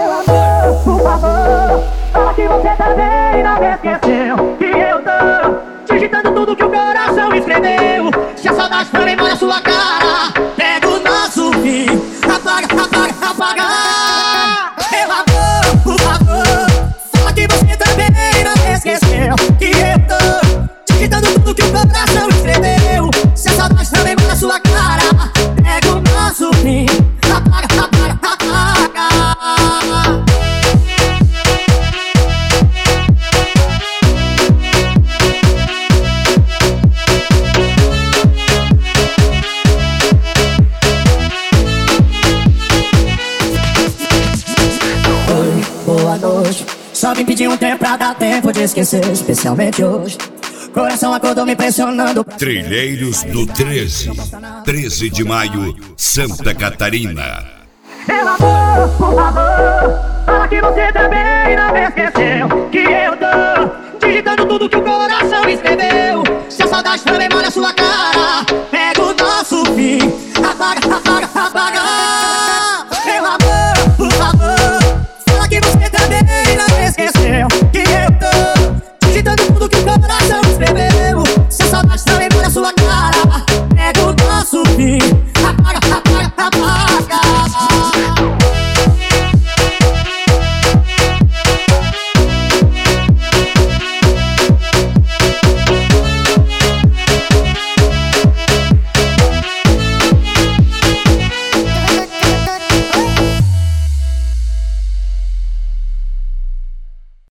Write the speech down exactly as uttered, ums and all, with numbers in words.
Meu amor, por favor, fala que você também não me esqueceu. Que eu tô digitando tudo que o coração escreveu. Se a saudade também molha sua cara, pega o nosso fim, apaga, apaga, apaga. Meu amor, por favor, fala que você também não me esqueceu. Que eu tô digitando tudo que o coração escreveu. Se a saudade também molha sua cara, pega o nosso fim, apaga, apaga, apaga. Oi, boa noite. Só vim pedir um tempo pra dar tempo de esquecer, especialmente hoje. Coração acordou me pressionando. Trilheiros do treze, treze de maio, Santa Catarina. Meu amor, por favor, fala que você também não me esqueceu. Que eu tô digitando tudo que o coração escreveu. Se a saudade também molha sua cara, pega o nosso fim, apaga,